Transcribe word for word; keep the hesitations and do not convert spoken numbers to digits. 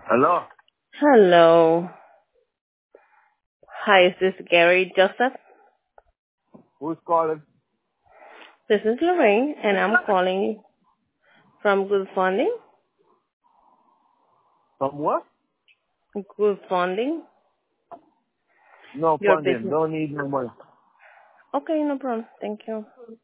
Hello? Hello. Hi, is this Gary Joseph? Who's calling? This is Lorraine, and I'm calling from Good Funding. From what? Good Funding, No your funding. business. Don't need no money. Okay, no problem. Thank you.